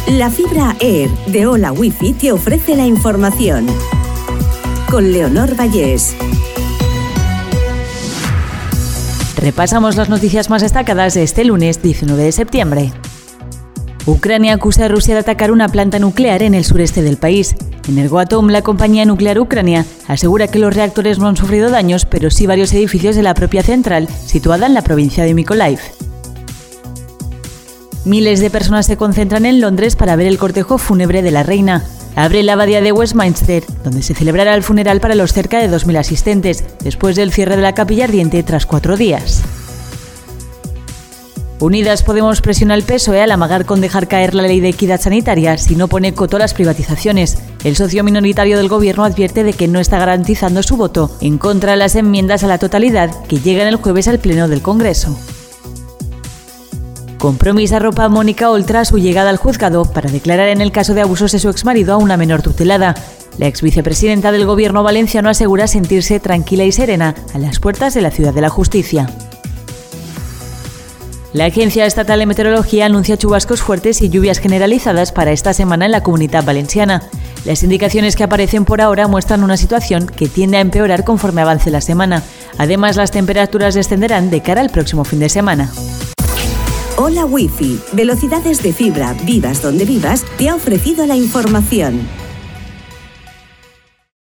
La fibra Air de Hola Wifi te ofrece la información. Con Leonor Vallés. Repasamos las noticias más destacadas de este lunes 19 de septiembre. Ucrania acusa a Rusia de atacar una planta nuclear en el sureste del país. Energoatom, la compañía nuclear ucrania, asegura que los reactores no han sufrido daños, pero sí varios edificios de la propia central, situada en la provincia de Mykolaiv. Miles de personas se concentran en Londres para ver el cortejo fúnebre de la reina. Abre la abadía de Westminster, donde se celebrará el funeral para los cerca de 2.000 asistentes, después del cierre de la capilla ardiente tras 4 días. Unidas Podemos presiona al PSOE al amagar con dejar caer la ley de equidad sanitaria si no pone coto a las privatizaciones. El socio minoritario del gobierno advierte de que no está garantizando su voto en contra de las enmiendas a la totalidad que llegan el jueves al Pleno del Congreso. Compromís arropa a Mónica Oltra a su llegada al juzgado para declarar en el caso de abusos de su exmarido a una menor tutelada. La exvicepresidenta del gobierno valenciano asegura sentirse tranquila y serena a las puertas de la Ciudad de la Justicia. La Agencia Estatal de Meteorología anuncia chubascos fuertes y lluvias generalizadas para esta semana en la Comunitat Valenciana. Las indicaciones que aparecen por ahora muestran una situación que tiende a empeorar conforme avance la semana. Además, las temperaturas descenderán de cara al próximo fin de semana. Hola Wifi, velocidades de fibra, vivas donde vivas, te ha ofrecido la información.